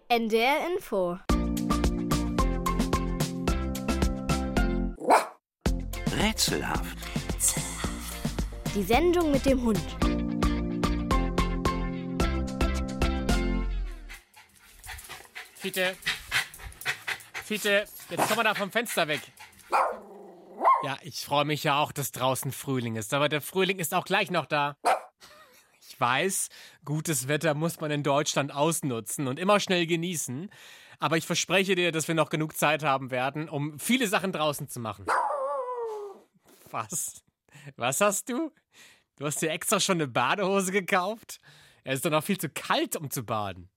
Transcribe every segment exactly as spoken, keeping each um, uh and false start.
N D R Info. Rätselhaft. Die Sendung mit dem Hund. Fiete, Fiete, jetzt komm mal da vom Fenster weg. Ja, ich freue mich ja auch, dass draußen Frühling ist, aber der Frühling ist auch gleich noch da. Ich weiß, gutes Wetter muss man in Deutschland ausnutzen und immer schnell genießen, aber ich verspreche dir, dass wir noch genug Zeit haben werden, um viele Sachen draußen zu machen. Was? Was hast du? Du hast dir extra schon eine Badehose gekauft? Es ist doch noch viel zu kalt, um zu baden.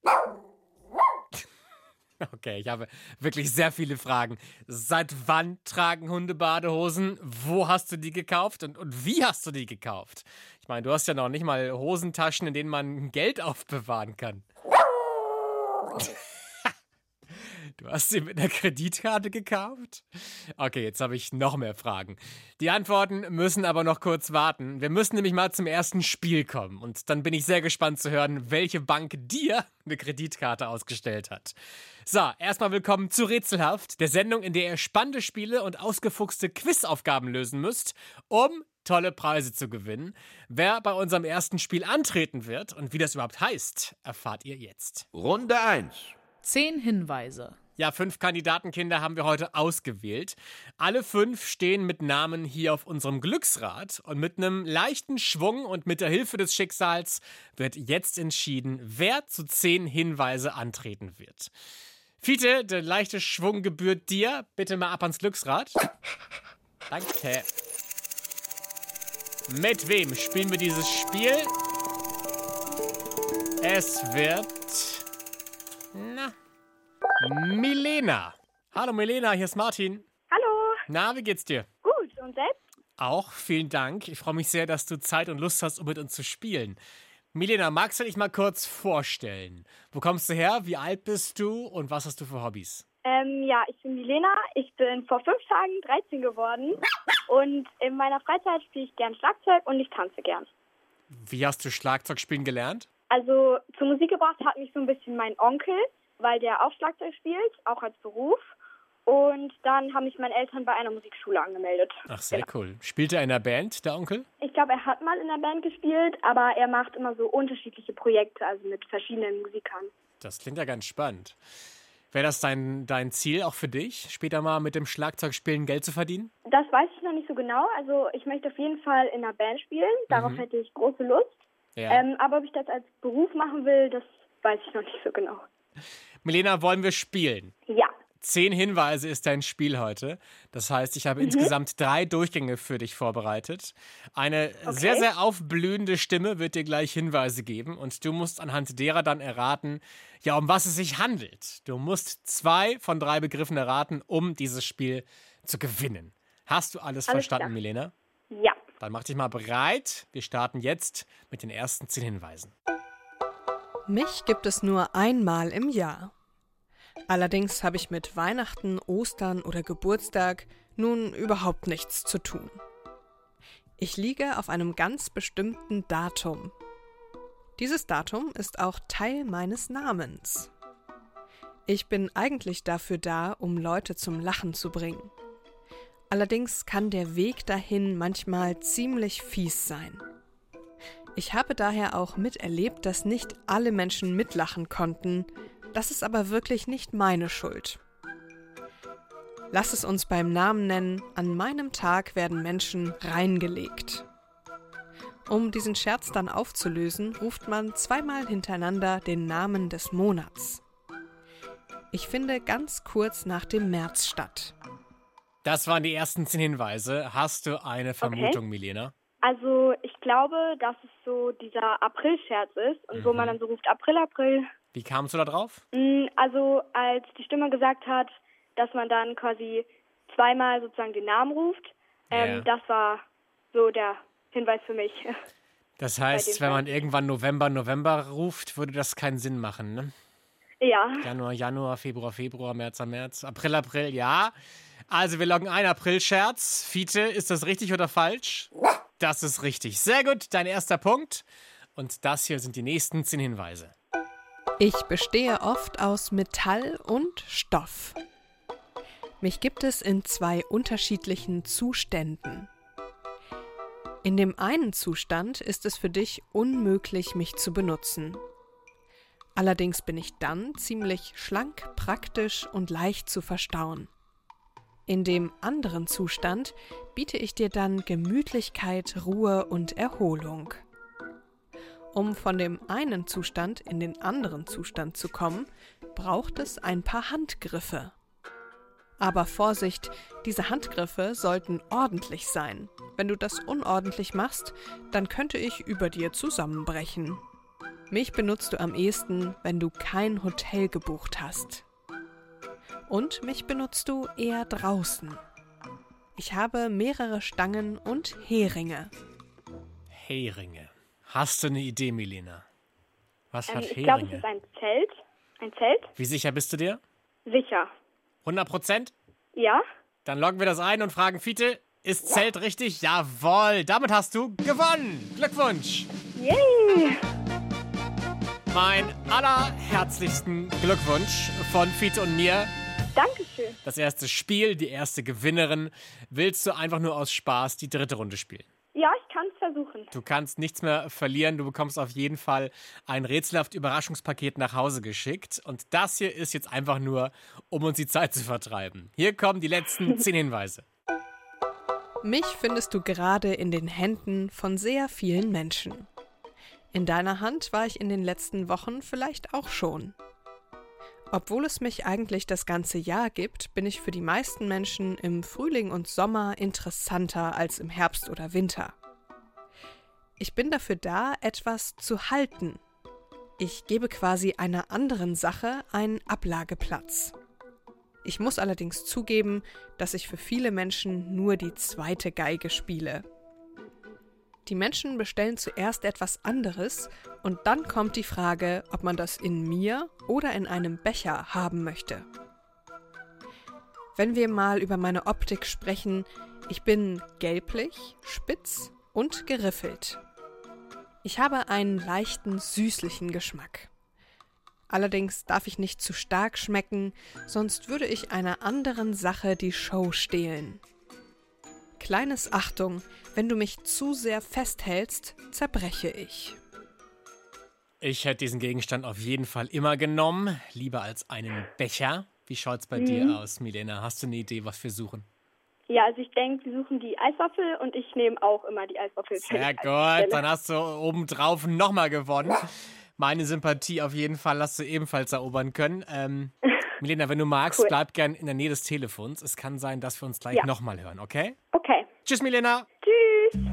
Okay, ich habe wirklich sehr viele Fragen. Seit wann tragen Hunde Badehosen? Wo hast du die gekauft? Und, und wie hast du die gekauft? Ich meine, du hast ja noch nicht mal Hosentaschen, in denen man Geld aufbewahren kann. Du hast sie mit einer Kreditkarte gekauft? Okay, jetzt habe ich noch mehr Fragen. Die Antworten müssen aber noch kurz warten. Wir müssen nämlich mal zum ersten Spiel kommen. Und dann bin ich sehr gespannt zu hören, welche Bank dir eine Kreditkarte ausgestellt hat. So, erstmal willkommen zu Rätselhaft, der Sendung, in der ihr spannende Spiele und ausgefuchste Quizaufgaben lösen müsst, um tolle Preise zu gewinnen. Wer bei unserem ersten Spiel antreten wird und wie das überhaupt heißt, erfahrt ihr jetzt. Runde eins. Zehn Hinweise. Ja, fünf Kandidatenkinder haben wir heute ausgewählt. Alle fünf stehen mit Namen hier auf unserem Glücksrad. Und mit einem leichten Schwung und mit der Hilfe des Schicksals wird jetzt entschieden, wer zu zehn Hinweise antreten wird. Fiete, der leichte Schwung gebührt dir. Bitte mal ab ans Glücksrad. Danke. Mit wem spielen wir dieses Spiel? Es wird... Na... Milena. Hallo Milena, hier ist Martin. Hallo. Na, wie geht's dir? Gut, und selbst? Auch, vielen Dank. Ich freue mich sehr, dass du Zeit und Lust hast, um mit uns zu spielen. Milena, magst du dich mal kurz vorstellen? Wo kommst du her, wie alt bist du und was hast du für Hobbys? Ähm, ja, ich bin Milena. Ich bin vor fünf Tagen dreizehn geworden. Und in meiner Freizeit spiele ich gern Schlagzeug und ich tanze gern. Wie hast du Schlagzeugspielen gelernt? Also zur Musik gebracht hat mich so ein bisschen mein Onkel, weil der auch Schlagzeug spielt, auch als Beruf. Und dann haben mich meine Eltern bei einer Musikschule angemeldet. Ach, sehr genau. cool. Spielt er in der Band, der Onkel? Ich glaube, er hat mal in der Band gespielt, aber er macht immer so unterschiedliche Projekte, also mit verschiedenen Musikern. Das klingt ja ganz spannend. Wäre das dein, dein Ziel auch für dich, später mal mit dem Schlagzeugspielen Geld zu verdienen? Das weiß ich noch nicht so genau. Also ich möchte auf jeden Fall in einer Band spielen. Darauf mhm. hätte ich große Lust. Ja. Ähm, aber ob ich das als Beruf machen will, das weiß ich noch nicht so genau. Milena, wollen wir spielen? Ja. Zehn Hinweise ist dein Spiel heute. Das heißt, ich habe mhm. insgesamt drei Durchgänge für dich vorbereitet. Eine okay. sehr, sehr aufblühende Stimme wird dir gleich Hinweise geben und du musst anhand derer dann erraten, ja, um was es sich handelt. Du musst zwei von drei Begriffen erraten, um dieses Spiel zu gewinnen. Hast du alles, alles verstanden, klar. Milena? Ja. Dann mach dich mal bereit. Wir starten jetzt mit den ersten zehn Hinweisen. Mich gibt es nur einmal im Jahr. Allerdings habe ich mit Weihnachten, Ostern oder Geburtstag nun überhaupt nichts zu tun. Ich liege auf einem ganz bestimmten Datum. Dieses Datum ist auch Teil meines Namens. Ich bin eigentlich dafür da, um Leute zum Lachen zu bringen. Allerdings kann der Weg dahin manchmal ziemlich fies sein. Ich habe daher auch miterlebt, dass nicht alle Menschen mitlachen konnten. Das ist aber wirklich nicht meine Schuld. Lass es uns beim Namen nennen, an meinem Tag werden Menschen reingelegt. Um diesen Scherz dann aufzulösen, ruft man zweimal hintereinander den Namen des Monats. Ich finde ganz kurz nach dem März statt. Das waren die ersten zehn Hinweise. Hast du eine Vermutung, okay. Milena? Also ich glaube, dass es so dieser April-Scherz ist und mhm. wo man dann so ruft April, April. Wie kamst du da drauf? Also als die Stimme gesagt hat, dass man dann quasi zweimal sozusagen den Namen ruft, yeah. ähm, das war so der Hinweis für mich. Das heißt, wenn man irgendwann November, November ruft, würde das keinen Sinn machen, ne? Ja. Januar, Januar, Februar, Februar, März, März, April, April, ja. Also wir loggen ein, April-Scherz. Fiete, ist das richtig oder falsch? Das ist richtig. Sehr gut, dein erster Punkt. Und das hier sind die nächsten zehn Hinweise. Ich bestehe oft aus Metall und Stoff. Mich gibt es in zwei unterschiedlichen Zuständen. In dem einen Zustand ist es für dich unmöglich, mich zu benutzen. Allerdings bin ich dann ziemlich schlank, praktisch und leicht zu verstauen. In dem anderen Zustand biete ich dir dann Gemütlichkeit, Ruhe und Erholung. Um von dem einen Zustand in den anderen Zustand zu kommen, braucht es ein paar Handgriffe. Aber Vorsicht, diese Handgriffe sollten ordentlich sein. Wenn du das unordentlich machst, dann könnte ich über dir zusammenbrechen. Mich benutzt du am ehesten, wenn du kein Hotel gebucht hast. Und mich benutzt du eher draußen. Ich habe mehrere Stangen und Heringe. Heringe. Hast du eine Idee, Milena? Was Ähm, hat ich Heringe? glaube, es ist ein Zelt. Ein Zelt? Wie sicher bist du dir? Sicher. hundert Prozent? Ja? Dann loggen wir das ein und fragen Fiete, ist Zelt richtig? Jawohl, damit hast du gewonnen. Glückwunsch. Yay! Mein allerherzlichsten Glückwunsch von Fiete und mir. Dankeschön. Das erste Spiel, die erste Gewinnerin. Willst du einfach nur aus Spaß die dritte Runde spielen? Ja, ich kann es versuchen. Du kannst nichts mehr verlieren. Du bekommst auf jeden Fall ein rätselhaft Überraschungspaket nach Hause geschickt. Und das hier ist jetzt einfach nur, um uns die Zeit zu vertreiben. Hier kommen die letzten zehn Hinweise. Mich findest du gerade in den Händen von sehr vielen Menschen. In deiner Hand war ich in den letzten Wochen vielleicht auch schon. Obwohl es mich eigentlich das ganze Jahr gibt, bin ich für die meisten Menschen im Frühling und Sommer interessanter als im Herbst oder Winter. Ich bin dafür da, etwas zu halten. Ich gebe quasi einer anderen Sache einen Ablageplatz. Ich muss allerdings zugeben, dass ich für viele Menschen nur die zweite Geige spiele. Die Menschen bestellen zuerst etwas anderes und dann kommt die Frage, ob man das in mir oder in einem Becher haben möchte. Wenn wir mal über meine Optik sprechen, ich bin gelblich, spitz und geriffelt. Ich habe einen leichten, süßlichen Geschmack. Allerdings darf ich nicht zu stark schmecken, sonst würde ich einer anderen Sache die Show stehlen. Kleines Achtung, wenn du mich zu sehr festhältst, zerbreche ich. Ich hätte diesen Gegenstand auf jeden Fall immer genommen, lieber als einen Becher. Wie schaut's bei mhm. dir aus, Milena? Hast du eine Idee, was wir suchen? Ja, also ich denke, wir suchen die Eiswaffel und ich nehme auch immer die Eiswaffel. Sehr gut, dann hast du obendrauf nochmal gewonnen. Meine Sympathie auf jeden Fall hast du ebenfalls erobern können. Ähm, Milena, wenn du magst, cool. bleib gern in der Nähe des Telefons. Es kann sein, dass wir uns gleich ja. nochmal hören, okay? Okay. Tschüss, Milena. Tschüss.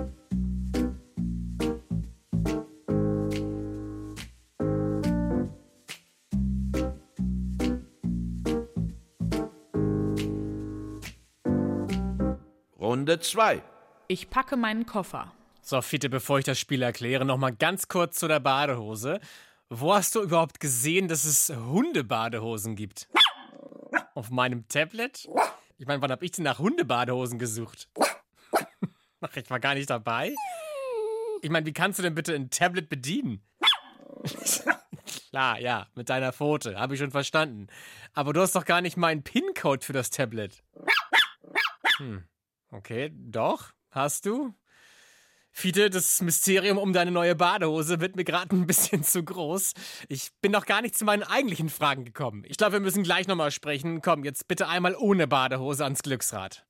Runde zwei. Ich packe meinen Koffer. So, Fiete, bevor ich das Spiel erkläre, noch mal ganz kurz zu der Badehose. Wo hast du überhaupt gesehen, dass es Hundebadehosen gibt? Auf meinem Tablet? Ich meine, wann habe ich denn nach Hundebadehosen gesucht? Ach, ich war gar nicht dabei. Ich meine, wie kannst du denn bitte ein Tablet bedienen? Klar, ja, mit deiner Pfote, habe ich schon verstanden. Aber du hast doch gar nicht meinen PIN-Code für das Tablet. Hm, okay, doch, hast du? Fiete, das Mysterium um deine neue Badehose wird mir gerade ein bisschen zu groß. Ich bin noch gar nicht zu meinen eigentlichen Fragen gekommen. Ich glaube, wir müssen gleich nochmal sprechen. Komm, jetzt bitte einmal ohne Badehose ans Glücksrad.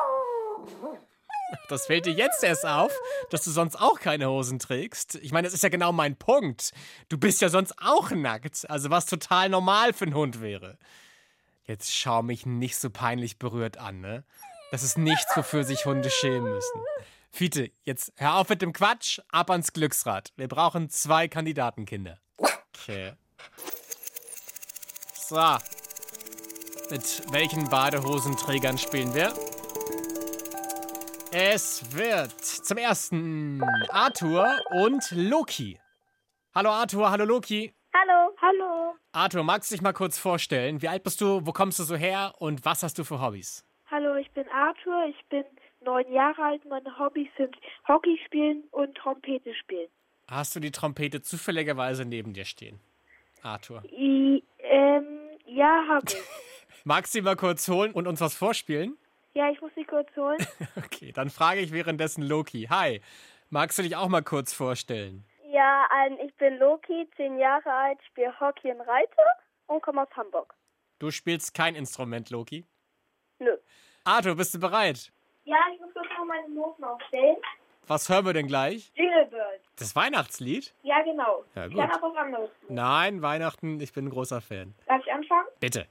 Das fällt dir jetzt erst auf, dass du sonst auch keine Hosen trägst. Ich meine, das ist ja genau mein Punkt. Du bist ja sonst auch nackt, also was total normal für einen Hund wäre. Jetzt schau mich nicht so peinlich berührt an, ne? Das ist nichts, wofür sich Hunde schämen müssen. Fiete, jetzt hör auf mit dem Quatsch, ab ans Glücksrad. Wir brauchen zwei Kandidatenkinder. Okay. So. Mit welchen Badehosenträgern spielen wir? Es wird zum ersten Arthur und Loki. Hallo Arthur, hallo Loki. Hallo, hallo. Arthur, magst du dich mal kurz vorstellen? Wie alt bist du, wo kommst du so her und was hast du für Hobbys? Hallo, ich bin Arthur, ich bin neun Jahre alt. Meine Hobbys sind Hockey spielen und Trompete spielen. Hast du die Trompete zufälligerweise neben dir stehen? Arthur? I, ähm, ja, habe ich. Magst du sie mal kurz holen und uns was vorspielen? Ja, ich muss sie kurz holen. Okay, dann frage ich währenddessen Loki. Hi, magst du dich auch mal kurz vorstellen? Ja, ähm, ich bin Loki, zehn Jahre alt, spiele Hockey und Reite und komme aus Hamburg. Du spielst kein Instrument, Loki? Nö. Arthur, bist du bereit? Ja, ich muss kurz noch meine Noten aufstellen. Was hören wir denn gleich? Jingle Bird. Das Weihnachtslied? Ja, genau. Ja, Ich gut. kann auch was anderes tun. Nein, Weihnachten, ich bin ein großer Fan. Darf ich anfangen? Bitte.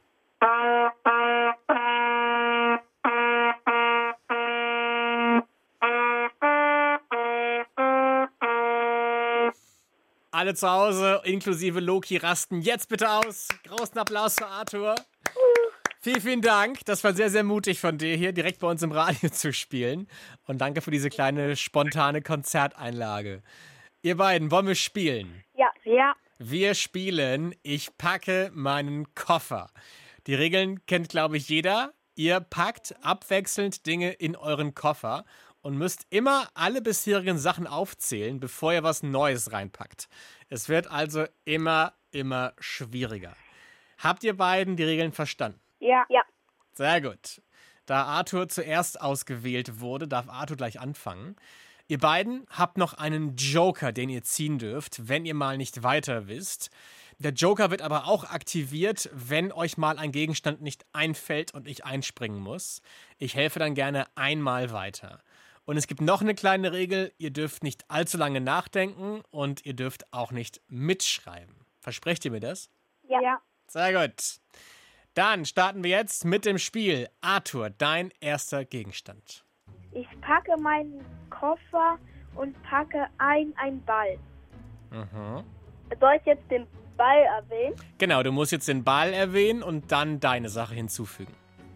Alle zu Hause, inklusive Loki, rasten jetzt bitte aus. Großen Applaus für Arthur. Vielen, vielen Dank. Das war sehr, sehr mutig von dir, hier direkt bei uns im Radio zu spielen. Und danke für diese kleine spontane Konzerteinlage. Ihr beiden, wollen wir spielen? Ja. Ja. Wir spielen Ich packe meinen Koffer. Die Regeln kennt, glaube ich, jeder. Ihr packt abwechselnd Dinge in euren Koffer und müsst immer alle bisherigen Sachen aufzählen, bevor ihr was Neues reinpackt. Es wird also immer, immer schwieriger. Habt ihr beiden die Regeln verstanden? Ja. Ja. Sehr gut. Da Arthur zuerst ausgewählt wurde, darf Arthur gleich anfangen. Ihr beiden habt noch einen Joker, den ihr ziehen dürft, wenn ihr mal nicht weiter wisst. Der Joker wird aber auch aktiviert, wenn euch mal ein Gegenstand nicht einfällt und ich einspringen muss. Ich helfe dann gerne einmal weiter. Und es gibt noch eine kleine Regel, ihr dürft nicht allzu lange nachdenken und ihr dürft auch nicht mitschreiben. Versprecht ihr mir das? Ja. Ja. Sehr gut. Dann starten wir jetzt mit dem Spiel. Arthur, dein erster Gegenstand. Ich packe meinen Koffer und packe ein einen Ball. Mhm. Soll ich jetzt den Ball erwähnen? Genau, du musst jetzt den Ball erwähnen und dann deine Sache hinzufügen.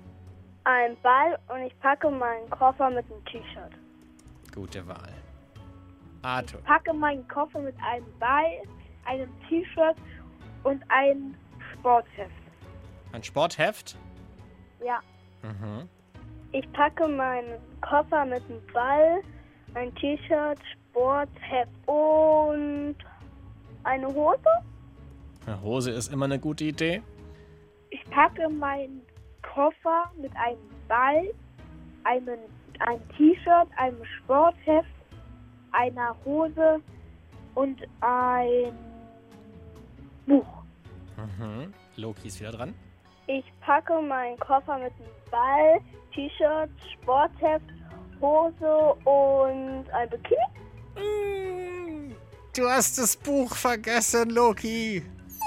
Ein Ball und ich packe meinen Koffer mit einem T-Shirt. Gute Wahl. Arthur. Ich packe meinen Koffer mit einem Ball, einem T-Shirt und einem Sportheft. Ein Sportheft? Ja. Mhm. Ich packe meinen Koffer mit einem Ball, ein T-Shirt, Sportheft und eine Hose. Eine Hose ist immer eine gute Idee. Ich packe meinen Koffer mit einem Ball, einem, einem T-Shirt, einem Sportheft, einer Hose und ein Buch. Mhm. Loki ist wieder dran. Ich packe meinen Koffer mit einem Ball, T-Shirt, Sportheft, Hose und ein Bikini. Du hast das Buch vergessen, Loki.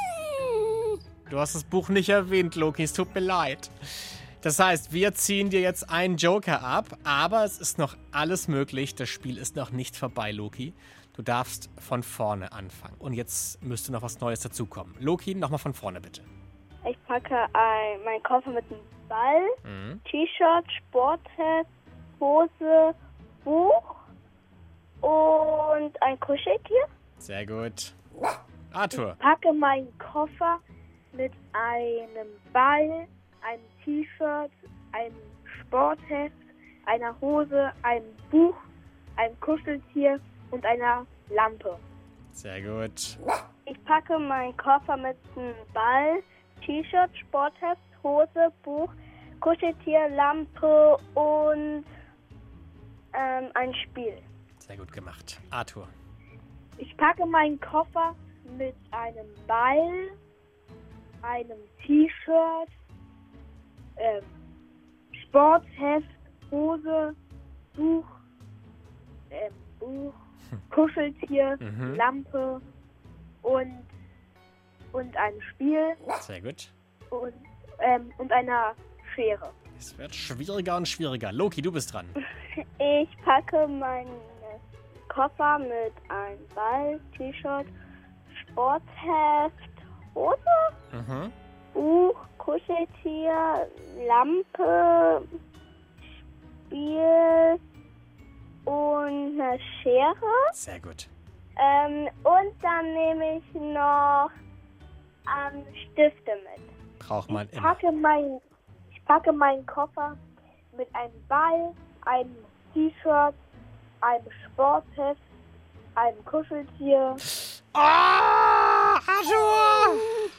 Du hast das Buch nicht erwähnt, Loki. Es tut mir leid. Das heißt, wir ziehen dir jetzt einen Joker ab, aber es ist noch alles möglich. Das Spiel ist noch nicht vorbei, Loki. Du darfst von vorne anfangen. Und jetzt müsste noch was Neues dazukommen. Loki, nochmal von vorne, bitte. Ich packe ein, meinen Koffer mit einem Ball, Mhm. T-Shirt, Sportheft, Hose, Buch und ein Kuscheltier. Sehr gut. Arthur. Ich packe meinen Koffer mit einem Ball, einem T-Shirt, einem Sportheft, einer Hose, einem Buch, einem Kuscheltier und einer Lampe. Sehr gut. Ich packe meinen Koffer mit einem Ball, T-Shirt, Sportheft, Hose, Buch, Kuscheltier, Lampe und ähm, ein Spiel. Sehr gut gemacht. Arthur. Ich packe meinen Koffer mit einem Ball, einem T-Shirt, ähm, Sportheft, Hose, Buch, ähm, Buch, Kuscheltier, Mhm. Lampe und, und ein Spiel Sehr gut. und, ähm, und einer Schere. Es wird schwieriger und schwieriger. Loki, du bist dran. Ich packe meinen Koffer mit einem Ball, T-Shirt, Sportheft, Hose, Mhm. Buch, Kuscheltier, Lampe, Spiel und eine Schere. Sehr gut. Ähm, und dann nehme ich noch ähm, Stifte mit. Braucht man Ich immer. packe, mein, ich packe meinen Koffer mit einem Ball, einem T-Shirt, einem Sportheft, einem Kuscheltier. Oh, Arthur!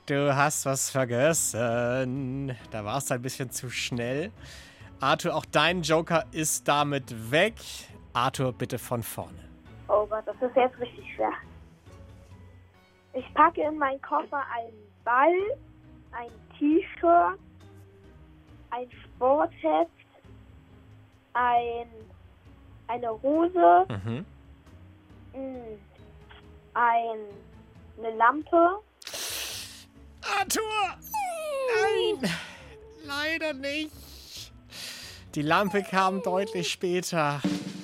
du hast was vergessen. Da warst du ein bisschen zu schnell. Arthur, auch dein Joker ist damit weg. Arthur, bitte von vorne. Oh Gott, das ist jetzt richtig schwer. Ich packe in meinen Koffer einen Ball, ein T-Shirt, ein Sportheft, ein, eine Hose, Mhm. ein, eine Lampe. Arthur! Nein! Leider nicht. Die Lampe kam deutlich später.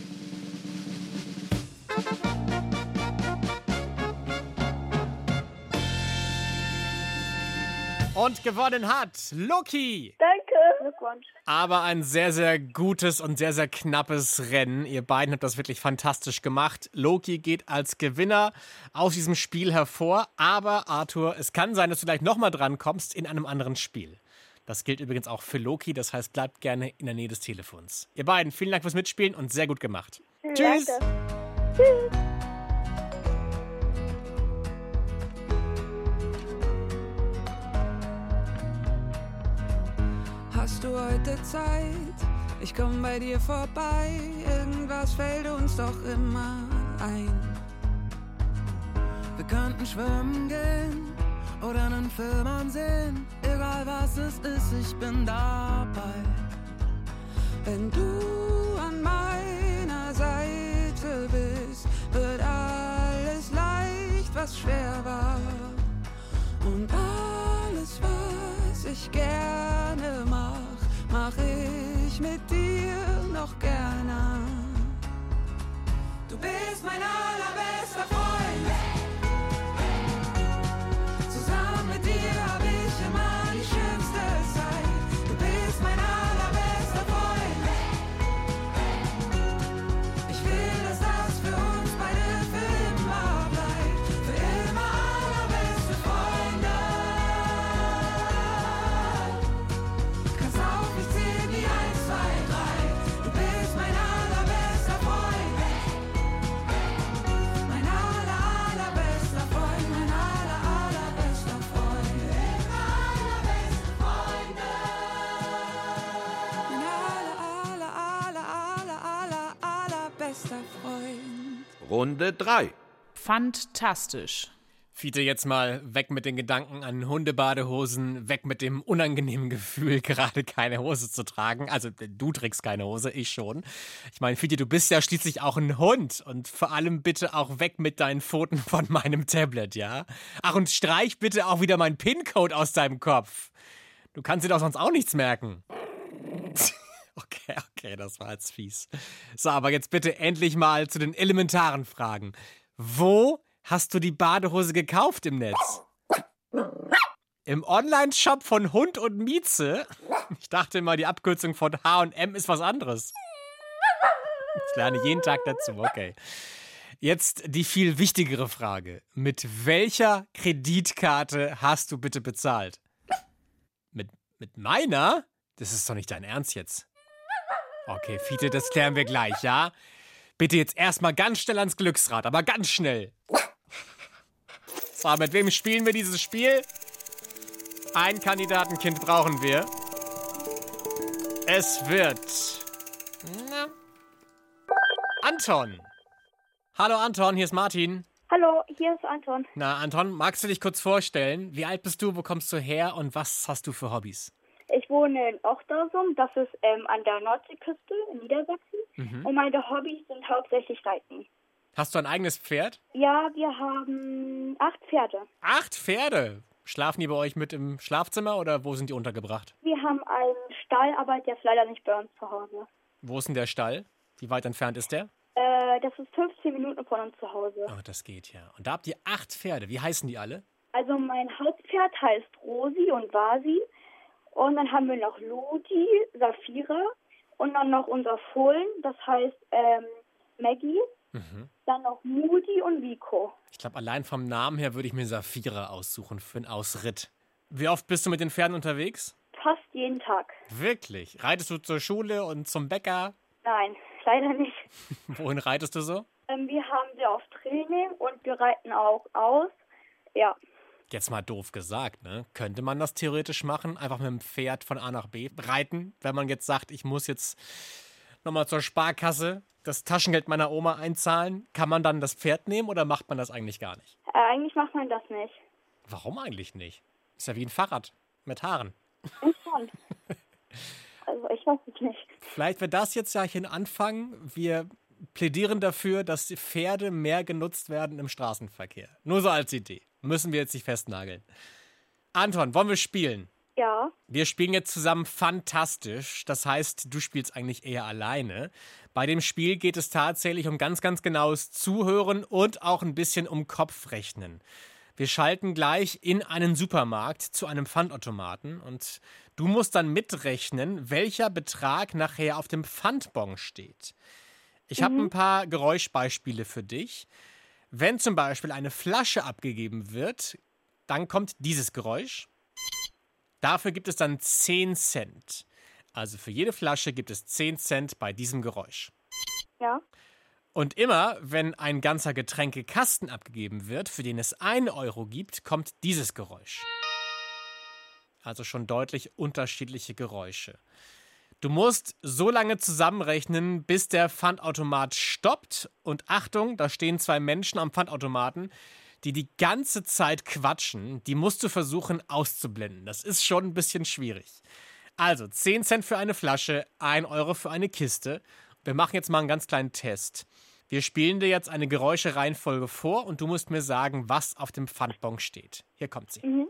Und gewonnen hat Loki. Danke. Glückwunsch. Aber ein sehr, sehr gutes und sehr, sehr knappes Rennen. Ihr beiden habt das wirklich fantastisch gemacht. Loki geht als Gewinner aus diesem Spiel hervor. Aber Arthur, es kann sein, dass du gleich nochmal dran kommst in einem anderen Spiel. Das gilt übrigens auch für Loki. Das heißt, bleibt gerne in der Nähe des Telefons. Ihr beiden, vielen Dank fürs Mitspielen und sehr gut gemacht. Tschüss. Danke. Tschüss. Hast du heute Zeit? Ich komm bei dir vorbei. Irgendwas fällt uns doch immer ein. Wir könnten schwimmen gehen oder einen Film ansehen. Egal was es ist, ich bin dabei. Wenn du an meiner Seite bist, wird alles leicht, was schwer war. Und alles, was ich gerne mach, mach ich mit dir noch gerne. Du bist mein allerbester Freund. Zusammen mit dir hab ich immer die schönste Zeit. Du bist mein allerbester Freund. Ich will, dass das für uns beide für immer bleibt. Für immer allerbeste Freunde. Kannst auf mich zählen wie eins, zwei, drei. Du bist mein allerbester Freund. Mein aller, allerbester Freund. Mein aller, allerbester Freund. Mein aller, aller, aller, aller, allerbester Freund. Runde drei. Fantastisch. Fiete, jetzt mal weg mit den Gedanken an Hundebadehosen, weg mit dem unangenehmen Gefühl, gerade keine Hose zu tragen. Also du trägst keine Hose, ich schon. Ich meine, Fiete, du bist ja schließlich auch ein Hund und vor allem bitte auch weg mit deinen Pfoten von meinem Tablet, ja? Ach, und streich bitte auch wieder meinen PIN-Code aus deinem Kopf. Du kannst dir doch sonst auch nichts merken. Okay, okay, das war jetzt fies. So, aber jetzt bitte endlich mal zu den elementaren Fragen. Wo hast du die Badehose gekauft im Netz? Im Online-Shop von Hund und Mieze? Ich dachte immer, die Abkürzung von H und M ist was anderes. Ich lerne jeden Tag dazu, okay. Jetzt die viel wichtigere Frage. Mit welcher Kreditkarte hast du bitte bezahlt? Mit, mit meiner? Das ist doch nicht dein Ernst jetzt. Okay, Fiete, das klären wir gleich, ja? Bitte jetzt erstmal ganz schnell ans Glücksrad, aber ganz schnell. So, mit wem spielen wir dieses Spiel? Ein Kandidatenkind brauchen wir. Es wird... Na, Anton. Hallo Anton, hier ist Martin. Hallo, hier ist Anton. Na, Anton, magst du dich kurz vorstellen? Wie alt bist du, wo kommst du her und was hast du für Hobbys? Ich wohne in Ochtersum, das ist ähm, an der Nordseeküste in Niedersachsen. Mhm. Und meine Hobbys sind hauptsächlich Reiten. Hast du ein eigenes Pferd? Ja, wir haben acht Pferde. Acht Pferde? Schlafen die bei euch mit im Schlafzimmer oder wo sind die untergebracht? Wir haben einen Stall, aber der ist leider nicht bei uns zu Hause. Wo ist denn der Stall? Wie weit entfernt ist der? Äh, das ist fünfzehn Minuten von uns zu Hause. Oh, das geht ja. Und da habt ihr acht Pferde. Wie heißen die alle? Also mein Hauptpferd heißt Rosi und Vasi. Und dann haben wir noch Ludi, Saphira und dann noch unser Fohlen, das heißt ähm, Maggie. Mhm. Dann noch Moody und Vico. Ich glaube, allein vom Namen her würde ich mir Saphira aussuchen für einen Ausritt. Wie oft bist du mit den Pferden unterwegs? Fast jeden Tag. Wirklich? Reitest du zur Schule und zum Bäcker? Nein, leider nicht. Wohin reitest du so? Ähm, wir haben sehr oft Training und wir reiten auch aus. Ja. Jetzt mal doof gesagt, ne? Könnte man das theoretisch machen? Einfach mit dem Pferd von A nach B reiten? Wenn man jetzt sagt, ich muss jetzt nochmal zur Sparkasse das Taschengeld meiner Oma einzahlen, kann man dann das Pferd nehmen oder macht man das eigentlich gar nicht? Äh, eigentlich macht man das nicht. Warum eigentlich nicht? Ist ja wie ein Fahrrad mit Haaren. Interessant. Also ich weiß es nicht. Vielleicht wird das jetzt ja hier ein Anfang. Wir plädieren dafür, dass die Pferde mehr genutzt werden im Straßenverkehr. Nur so als Idee. Müssen wir jetzt nicht festnageln. Anton, wollen wir spielen? Ja. Wir spielen jetzt zusammen fantastisch. Das heißt, du spielst eigentlich eher alleine. Bei dem Spiel geht es tatsächlich um ganz, ganz genaues Zuhören und auch ein bisschen um Kopfrechnen. Wir schalten gleich in einen Supermarkt zu einem Pfandautomaten und du musst dann mitrechnen, welcher Betrag nachher auf dem Pfandbon steht. Ich habe ein paar Geräuschbeispiele für dich. Wenn zum Beispiel eine Flasche abgegeben wird, dann kommt dieses Geräusch. Dafür gibt es dann zehn Cent. Also für jede Flasche gibt es zehn Cent bei diesem Geräusch. Ja. Und immer, wenn ein ganzer Getränkekasten abgegeben wird, für den es einen Euro gibt, kommt dieses Geräusch. Also schon deutlich unterschiedliche Geräusche. Du musst so lange zusammenrechnen, bis der Pfandautomat stoppt. Und Achtung, da stehen zwei Menschen am Pfandautomaten, die die ganze Zeit quatschen. Die musst du versuchen auszublenden. Das ist schon ein bisschen schwierig. Also zehn Cent für eine Flasche, ein Euro für eine Kiste. Wir machen jetzt mal einen ganz kleinen Test. Wir spielen dir jetzt eine Geräuschereihenfolge vor und du musst mir sagen, was auf dem Pfandbon steht. Hier kommt sie. Mhm.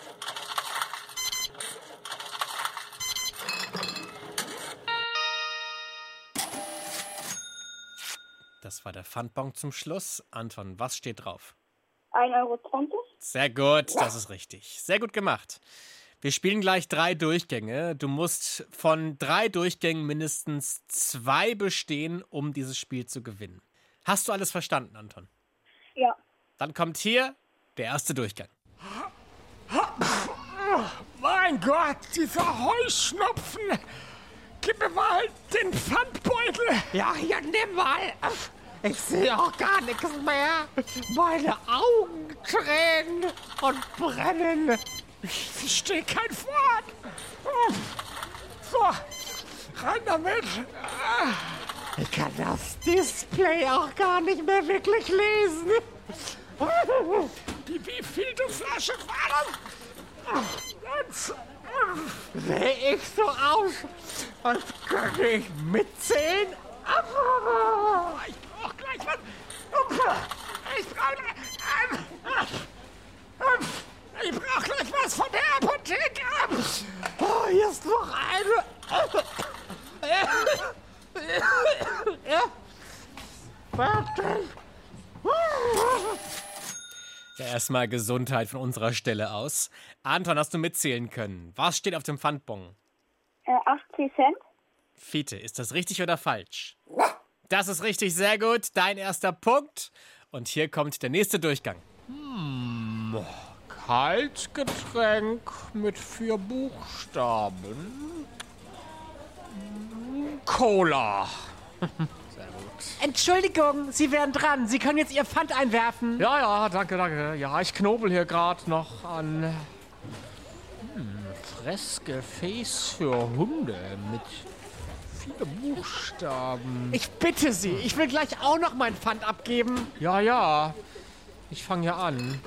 Das war der Pfandbon zum Schluss. Anton, was steht drauf? ein Euro zwanzig. Sehr gut, das ist richtig. Sehr gut gemacht. Wir spielen gleich drei Durchgänge. Du musst von drei Durchgängen mindestens zwei bestehen, um dieses Spiel zu gewinnen. Hast du alles verstanden, Anton? Ja. Dann kommt hier der erste Durchgang. Mein Gott, dieser Heuschnupfen. Gib mir mal den Pfandbeutel. Ja, hier, nimm mal. Ich sehe auch gar nichts mehr. Meine Augen tränen und brennen. Ich verstehe kein Wort. So, rein damit. Ich kann das Display auch gar nicht mehr wirklich lesen. Die wievielte Flasche war das? Sehe ich so aus, als könnte ich mitzählen? Ich brauche gleich was. Ich brauche ich brauch gleich was von der Apotheke. Oh, hier ist noch eine. Fertig. Ja, erstmal Gesundheit von unserer Stelle aus. Anton, hast du mitzählen können? Was steht auf dem Pfandbon? Äh, achtzig Cent. Fiete, ist das richtig oder falsch? Das ist richtig, sehr gut. Dein erster Punkt. Und hier kommt der nächste Durchgang. Hm, Kaltgetränk mit vier Buchstaben. Cola. Entschuldigung, Sie wären dran. Sie können jetzt Ihr Pfand einwerfen. Ja, ja, danke, danke. Ja, ich knobel hier gerade noch an hm, Fressgefäß für Hunde mit vier Buchstaben. Ich bitte Sie, ich will gleich auch noch mein Pfand abgeben. Ja, ja. Ich fange hier an.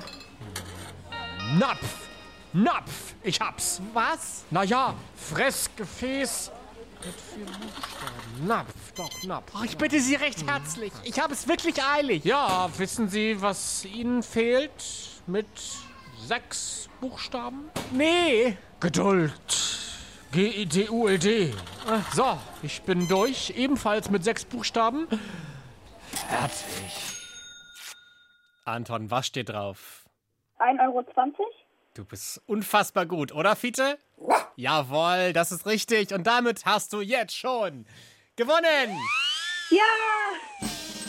Napf. Napf. Ich hab's. Was? Na ja, Fressgefäß mit vier Buchstaben. Napf, doch, Napf. Oh, ich bitte Sie recht herzlich. Ich habe es wirklich eilig. Ja, wissen Sie, was Ihnen fehlt mit sechs Buchstaben? Nee. Geduld. G I D U L D. So, ich bin durch. Ebenfalls mit sechs Buchstaben. Fertig. Anton, was steht drauf? ein Euro zwanzig. Du bist unfassbar gut, oder, Fiete? Jawohl, das ist richtig. Und damit hast du jetzt schon gewonnen. Ja!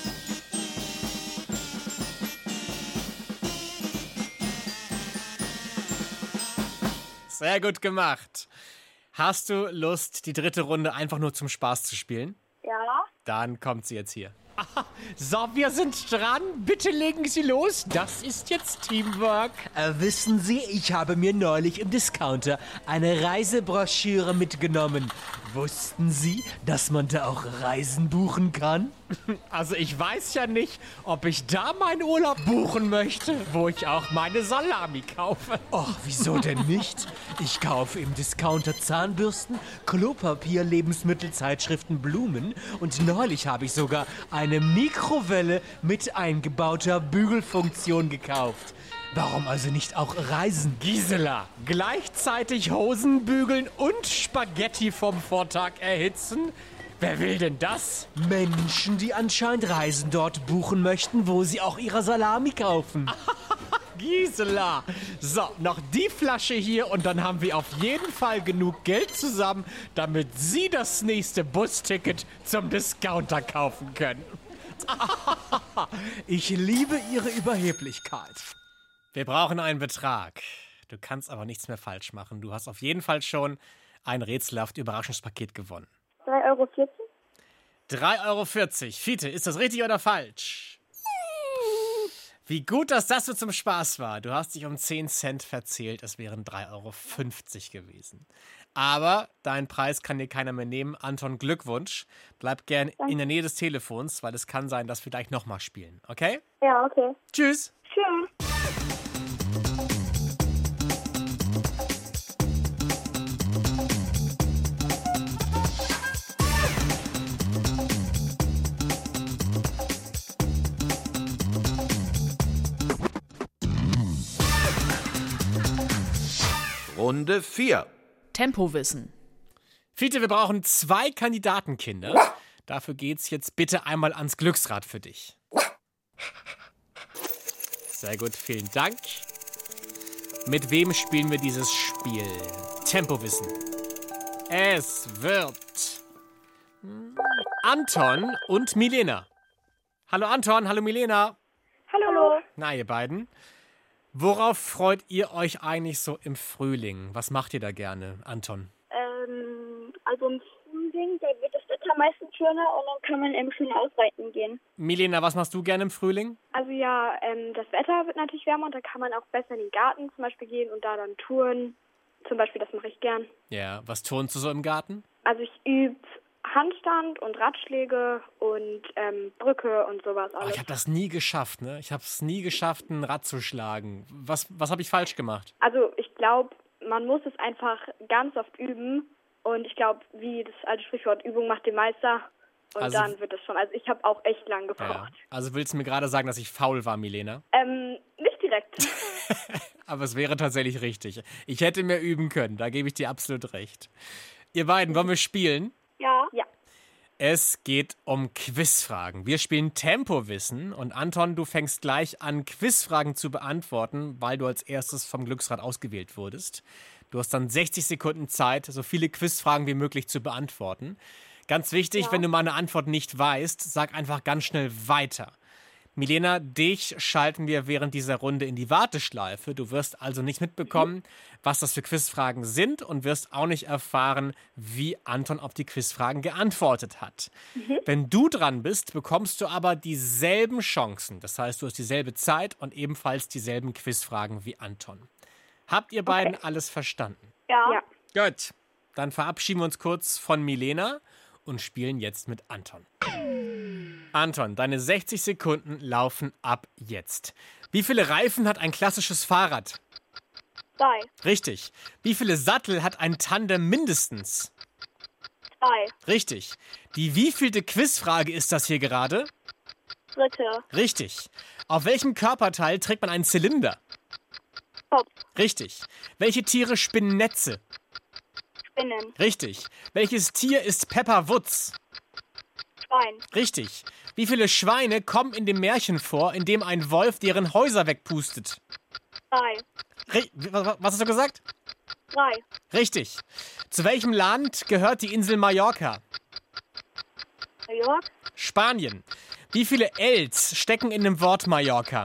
Sehr gut gemacht. Hast du Lust, die dritte Runde einfach nur zum Spaß zu spielen? Ja. Dann kommt sie jetzt hier. So, wir sind dran. Bitte legen Sie los. Das ist jetzt Teamwork. Äh, wissen Sie, ich habe mir neulich im Discounter eine Reisebroschüre mitgenommen. Wussten Sie, dass man da auch Reisen buchen kann? Also ich weiß ja nicht, ob ich da meinen Urlaub buchen möchte, wo ich auch meine Salami kaufe. Och, wieso denn nicht? Ich kaufe im Discounter Zahnbürsten, Klopapier, Lebensmittel, Zeitschriften, Blumen und neulich habe ich sogar eine Mikrowelle mit eingebauter Bügelfunktion gekauft. Warum also nicht auch Reisen? Gisela, gleichzeitig Hosen bügeln und Spaghetti vom Vortag erhitzen? Wer will denn das? Menschen, die anscheinend Reisen dort buchen möchten, wo sie auch ihre Salami kaufen. Gisela! So, noch die Flasche hier und dann haben wir auf jeden Fall genug Geld zusammen, damit Sie das nächste Busticket zum Discounter kaufen können. Ich liebe Ihre Überheblichkeit. Wir brauchen einen Betrag. Du kannst aber nichts mehr falsch machen. Du hast auf jeden Fall schon ein rätselhaft Überraschungspaket gewonnen. drei Euro vierzig? drei Euro vierzig. Fiete, ist das richtig oder falsch? Wie gut, dass das so zum Spaß war. Du hast dich um zehn Cent verzählt. Es wären drei Euro fünfzig gewesen. Aber deinen Preis kann dir keiner mehr nehmen. Anton, Glückwunsch. Bleib gern in der Nähe des Telefons, weil es kann sein, dass wir gleich nochmal spielen. Okay? Ja, okay. Tschüss. Tschüss. Runde vier. Tempowissen. Fiete, wir brauchen zwei Kandidatenkinder. Dafür geht's jetzt bitte einmal ans Glücksrad für dich. Sehr gut, vielen Dank. Mit wem spielen wir dieses Spiel? Tempowissen. Es wird Anton und Milena. Hallo Anton, hallo Milena. Hallo. Na, ihr beiden. Worauf freut ihr euch eigentlich so im Frühling? Was macht ihr da gerne, Anton? Ähm, also im Frühling, da wird das Wetter meistens schöner und dann kann man eben schön ausreiten gehen. Milena, was machst du gerne im Frühling? Also ja, ähm, das Wetter wird natürlich wärmer und da kann man auch besser in den Garten zum Beispiel gehen und da dann touren. Zum Beispiel, das mache ich gern. Ja, was turnst du so im Garten? Also ich übe Handstand und Radschläge und ähm, Brücke und sowas alles. Oh, ich habe das nie geschafft, ne? Ich habe es nie geschafft, ein Rad zu schlagen. Was, was habe ich falsch gemacht? Also ich glaube, man muss es einfach ganz oft üben und ich glaube, wie das alte Sprichwort, Übung macht den Meister und Also- dann wird es schon. Also ich habe auch echt lang gebraucht. Ja. Also willst du mir gerade sagen, dass ich faul war, Milena? Ähm, nicht direkt. Aber es wäre tatsächlich richtig. Ich hätte mehr üben können, da gebe ich dir absolut recht. Ihr beiden, wollen wir spielen? Ja. Ja. Es geht um Quizfragen. Wir spielen Tempowissen und Anton, du fängst gleich an, Quizfragen zu beantworten, weil du als erstes vom Glücksrad ausgewählt wurdest. Du hast dann sechzig Sekunden Zeit, so viele Quizfragen wie möglich zu beantworten. Ganz wichtig, Ja. wenn du mal eine Antwort nicht weißt, sag einfach ganz schnell weiter. Milena, dich schalten wir während dieser Runde in die Warteschleife. Du wirst also nicht mitbekommen, was das für Quizfragen sind und wirst auch nicht erfahren, wie Anton auf die Quizfragen geantwortet hat. Wenn du dran bist, bekommst du aber dieselben Chancen. Das heißt, du hast dieselbe Zeit und ebenfalls dieselben Quizfragen wie Anton. Habt ihr beiden alles verstanden? Ja. Ja. Gut, dann verabschieden wir uns kurz von Milena und spielen jetzt mit Anton. Anton, deine sechzig Sekunden laufen ab jetzt. Wie viele Reifen hat ein klassisches Fahrrad? Zwei. Richtig. Wie viele Sattel hat ein Tandem mindestens? Zwei. Richtig. Die wievielte Quizfrage ist das hier gerade? Dritte. Richtig. Auf welchem Körperteil trägt man einen Zylinder? Kopf. Richtig. Welche Tiere spinnen Netze? Spinnen. Richtig. Welches Tier ist Pepper Woods? Schwein. Richtig. Wie viele Schweine kommen in dem Märchen vor, in dem ein Wolf deren Häuser wegpustet? Drei. Ri- was was hast du gesagt? Drei. Richtig. Zu welchem Land gehört die Insel Mallorca? New York. Spanien. Wie viele Ls stecken in dem Wort Mallorca?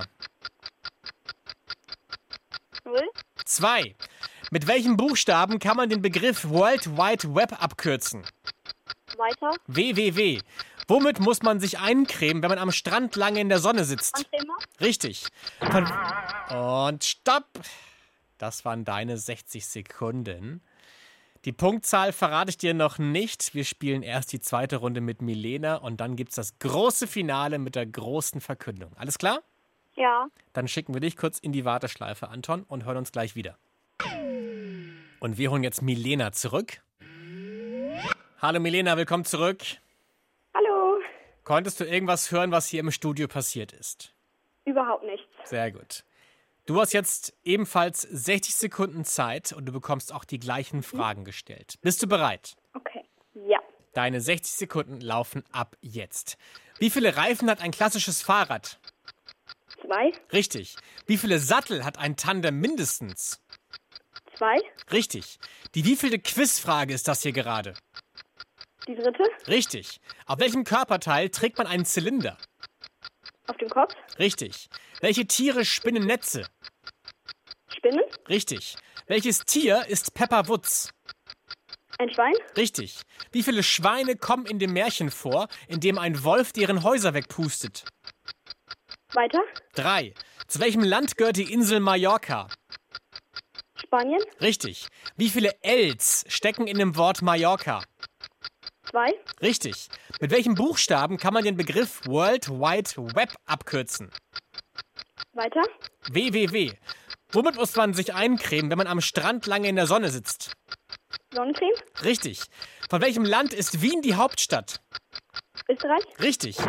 Null. Zwei. Mit welchem Buchstaben kann man den Begriff World Wide Web abkürzen? Weiter. W W W. Womit muss man sich eincremen, wenn man am Strand lange in der Sonne sitzt? Handcreme. Richtig. Von Und stopp. Das waren deine sechzig Sekunden. Die Punktzahl verrate ich dir noch nicht. Wir spielen erst die zweite Runde mit Milena und dann gibt es das große Finale mit der großen Verkündung. Alles klar? Ja. Dann schicken wir dich kurz in die Warteschleife, Anton, und hören uns gleich wieder. Und wir holen jetzt Milena zurück. Hallo Milena, willkommen zurück. Hallo. Konntest du irgendwas hören, was hier im Studio passiert ist? Überhaupt nichts. Sehr gut. Du hast jetzt ebenfalls sechzig Sekunden Zeit und du bekommst auch die gleichen Fragen gestellt. Bist du bereit? Okay. Ja. Deine sechzig Sekunden laufen ab jetzt. Wie viele Reifen hat ein klassisches Fahrrad? Zwei. Richtig. Wie viele Sattel hat ein Tandem mindestens? Zwei. Richtig. Die wievielte Quizfrage ist das hier gerade? Die dritte. Richtig. Auf welchem Körperteil trägt man einen Zylinder? Auf dem Kopf. Richtig. Welche Tiere spinnen Netze? Spinnen. Richtig. Welches Tier ist Pepper Woods? Ein Schwein. Richtig. Wie viele Schweine kommen in dem Märchen vor, in dem ein Wolf deren Häuser wegpustet? Weiter. Drei. Zu welchem Land gehört die Insel Mallorca? Spanien. Richtig. Wie viele Ls stecken in dem Wort Mallorca? Zwei. Richtig. Mit welchem Buchstaben kann man den Begriff World Wide Web abkürzen? Weiter. W W W. Womit muss man sich eincremen, wenn man am Strand lange in der Sonne sitzt? Sonnencreme. Richtig. Von welchem Land ist Wien die Hauptstadt? Österreich. Richtig.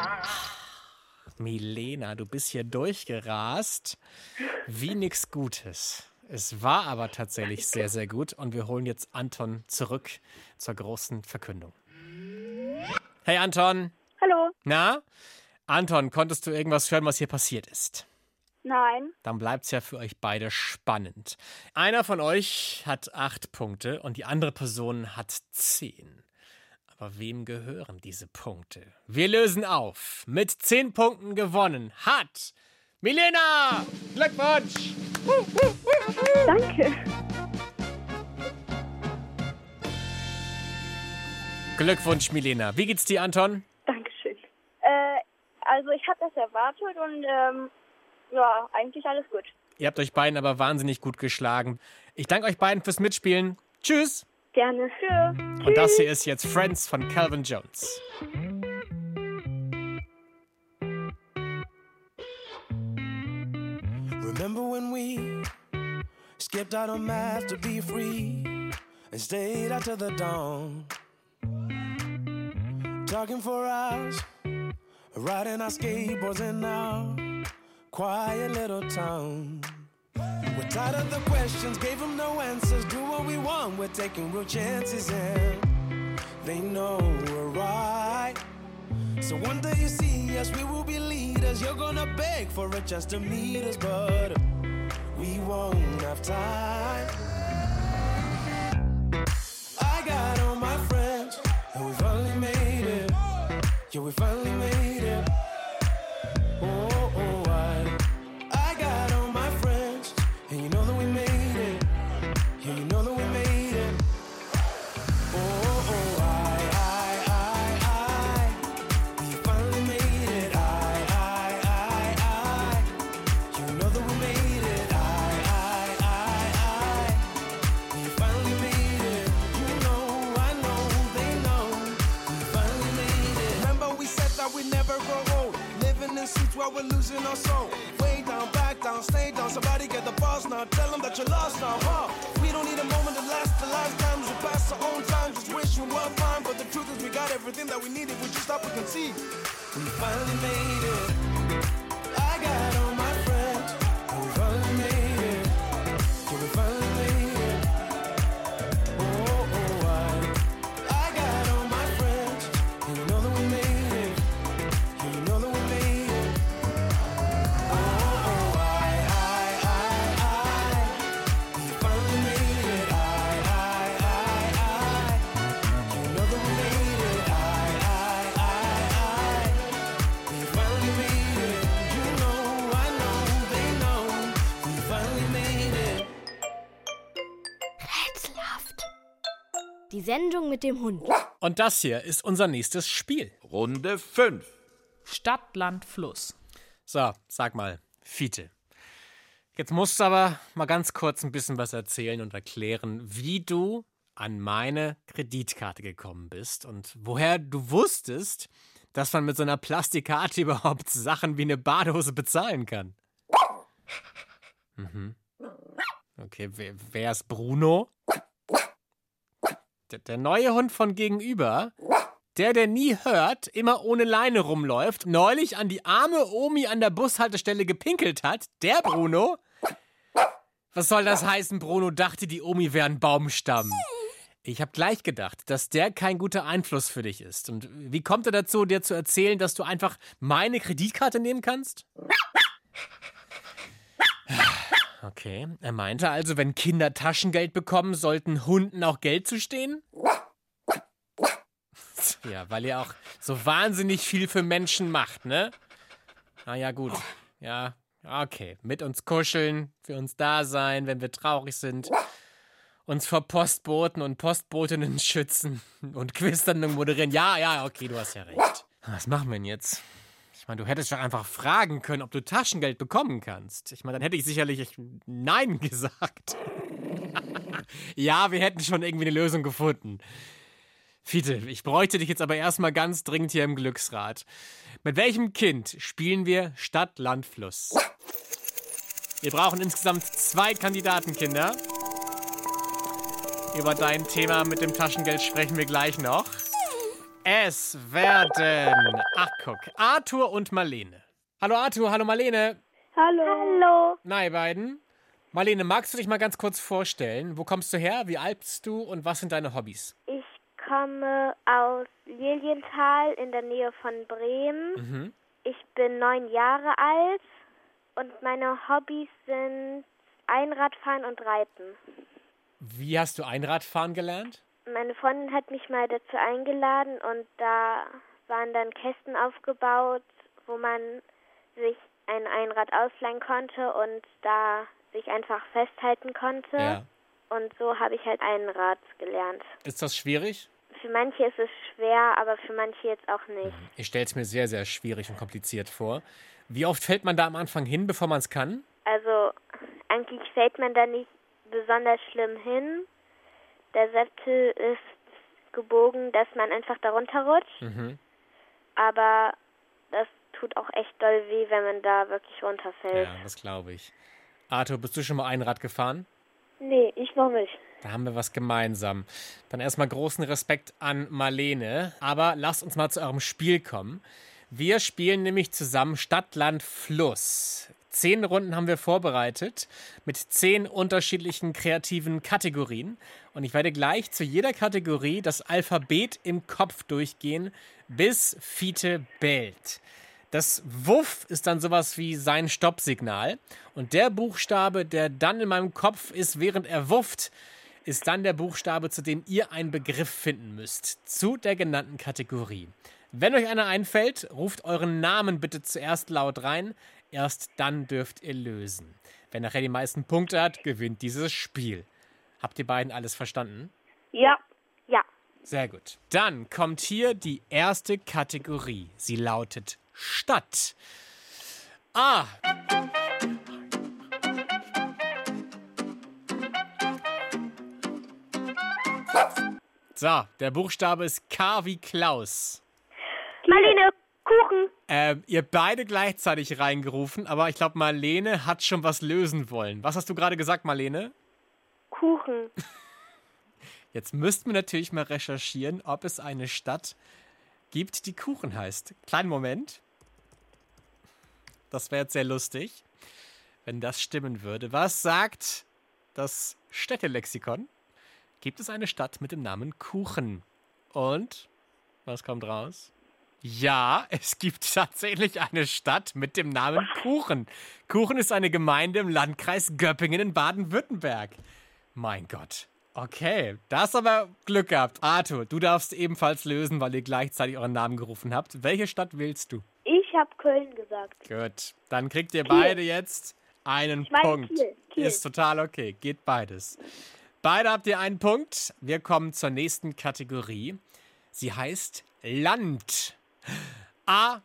Milena, du bist hier durchgerast. Wie nix Gutes. Es war aber tatsächlich sehr, sehr gut. Und wir holen jetzt Anton zurück zur großen Verkündung. Hey Anton. Hallo. Na? Anton, konntest du irgendwas hören, was hier passiert ist? Nein. Dann bleibt's ja für euch beide spannend. Einer von euch hat acht Punkte und die andere Person hat zehn. Aber wem gehören diese Punkte? Wir lösen auf. Mit zehn Punkten gewonnen hat Milena! Glückwunsch! Danke. Glückwunsch, Milena. Wie geht's dir, Anton? Dankeschön. Äh, also ich habe das erwartet und ähm, ja, eigentlich alles gut. Ihr habt euch beiden aber wahnsinnig gut geschlagen. Ich danke euch beiden fürs Mitspielen. Tschüss! Gerne. Tschüss. Und das hier ist jetzt Friends von Calvin Jones. Remember when we skipped out on math to be free and stayed out till the dawn, talking for hours, riding our skateboards in our quiet little town. We're tired of the questions, gave them no answers. Do what we want, we're taking real chances, and they know we're right. So one day you see us, we will be leaders. You're gonna beg for a chance to meet us, but we won't have time. I got all my friends, and we finally made it. Yeah, we finally made it. Oh, oh, I, I got all my friends, and you know that we made it. Yeah, you know that we made it. Oh, oh, I, I, I, I, we finally made it. I, I, I, I, you know that we made it. I, I, I, I, we finally made it. You know, I know, they know, we finally made it. Remember we said that we never grow old, living in suits while we're losing our soul. Way down, back down, stay down. Somebody get the boss now. Tell them that you're lost now, huh? We don't need a moment to last the lifetimes. We pass our own time, just wish we were fine. But the truth is we got everything that we needed. We just stop and conceive. We finally made it. I got all my friends, and we finally made it. Yeah, we finally made it. Oh, oh, I, I got all my friends, and you know that we made it. Yeah, you know that we made it. Oh, oh, I, I, I, I, we finally made it. I, I, I, I, you know that we made it. I, I, I, I, we finally made it. Die Sendung mit dem Hund. Und das hier ist unser nächstes Spiel. Runde fünf. Stadt, Land, Fluss. So, sag mal, Fiete. Jetzt musst du aber mal ganz kurz ein bisschen was erzählen und erklären, wie du an meine Kreditkarte gekommen bist und woher du wusstest, dass man mit so einer Plastikkarte überhaupt Sachen wie eine Badehose bezahlen kann. Mhm. Okay, wer, wer ist Bruno? Der, der neue Hund von gegenüber, der, der nie hört, immer ohne Leine rumläuft, neulich an die arme Omi an der Bushaltestelle gepinkelt hat, der Bruno? Was soll das heißen, Bruno dachte, die Omi wäre ein Baumstamm? Ich habe gleich gedacht, dass der kein guter Einfluss für dich ist. Und wie kommt er dazu, dir zu erzählen, dass du einfach meine Kreditkarte nehmen kannst? Okay, er meinte also, wenn Kinder Taschengeld bekommen, sollten Hunden auch Geld zustehen? Ja, weil ihr auch so wahnsinnig viel für Menschen macht, ne? Na ja, gut. Ja, okay. Mit uns kuscheln, für uns da sein, wenn wir traurig sind. Uns vor Postboten und Postbotinnen schützen und Quiz-Sendungen moderieren. Ja, ja, okay, du hast ja recht. Was machen wir denn jetzt? Ich meine, du hättest doch einfach fragen können, ob du Taschengeld bekommen kannst. Ich meine, dann hätte ich sicherlich Nein gesagt. Ja, wir hätten schon irgendwie eine Lösung gefunden. Fiete, ich bräuchte dich jetzt aber erstmal ganz dringend hier im Glücksrad. Mit welchem Kind spielen wir Stadt, Land, Fluss? Wir brauchen insgesamt zwei Kandidatenkinder. Über dein Thema mit dem Taschengeld sprechen wir gleich noch. Es werden, ach guck, Arthur und Marlene. Hallo Arthur, hallo Marlene. Hallo. Hallo. Na ihr beiden. Marlene, magst du dich mal ganz kurz vorstellen? Wo kommst du her, wie alt bist du und was sind deine Hobbys? Ich komme aus Lilienthal in der Nähe von Bremen. Mhm. Ich bin neun Jahre alt und meine Hobbys sind Einradfahren und Reiten. Wie hast du Einradfahren gelernt? Meine Freundin hat mich mal dazu eingeladen und da waren dann Kästen aufgebaut, wo man sich ein Einrad ausleihen konnte und da sich einfach festhalten konnte. Ja. Und so habe ich halt Einrad gelernt. Ist das schwierig? Für manche ist es schwer, aber für manche jetzt auch nicht. Ich stelle es mir sehr, sehr schwierig und kompliziert vor. Wie oft fällt man da am Anfang hin, bevor man es kann? Also eigentlich fällt man da nicht besonders schlimm hin. Der Sättel ist gebogen, dass man einfach darunter rutscht. Mhm. Aber das tut auch echt doll weh, wenn man da wirklich runterfällt. Ja, das glaube ich. Arthur, bist du schon mal Einrad gefahren? Nee, ich noch nicht. Da haben wir was gemeinsam. Dann erstmal großen Respekt an Marlene. Aber lasst uns mal zu eurem Spiel kommen. Wir spielen nämlich zusammen Stadt, Land, Fluss. Zehn Runden haben wir vorbereitet mit zehn unterschiedlichen kreativen Kategorien. Und ich werde gleich zu jeder Kategorie das Alphabet im Kopf durchgehen, bis Fiete bellt. Das Wuff ist dann sowas wie sein Stoppsignal. Und der Buchstabe, der dann in meinem Kopf ist, während er wufft, ist dann der Buchstabe, zu dem ihr einen Begriff finden müsst. Zu der genannten Kategorie. Wenn euch einer einfällt, ruft euren Namen bitte zuerst laut rein. Erst dann dürft ihr lösen. Wer nachher die meisten Punkte hat, gewinnt dieses Spiel. Habt ihr beiden alles verstanden? Ja. Ja. Sehr gut. Dann kommt hier die erste Kategorie. Sie lautet Stadt. A. So, der Buchstabe ist K wie Klaus. Marlene, Kuchen. Ähm, ihr beide gleichzeitig reingerufen, aber ich glaube, Marlene hat schon was lösen wollen. Was hast du gerade gesagt, Marlene? Kuchen. Jetzt müssten wir natürlich mal recherchieren, ob es eine Stadt gibt, die Kuchen heißt. Kleinen Moment. Das wäre jetzt sehr lustig, wenn das stimmen würde. Was sagt das Städtelexikon? Gibt es eine Stadt mit dem Namen Kuchen? Und was kommt raus? Ja, es gibt tatsächlich eine Stadt mit dem Namen Kuchen. Kuchen ist eine Gemeinde im Landkreis Göppingen in Baden-Württemberg. Mein Gott. Okay, da hast aber Glück gehabt. Arthur, du darfst ebenfalls lösen, weil ihr gleichzeitig euren Namen gerufen habt. Welche Stadt wählst du? Ich habe Köln gesagt. Gut, dann kriegt ihr Kiel. beide jetzt einen Ich meine Punkt. Kiel. Kiel. Ist total okay, geht beides. Beide habt ihr einen Punkt. Wir kommen zur nächsten Kategorie. Sie heißt Land. A.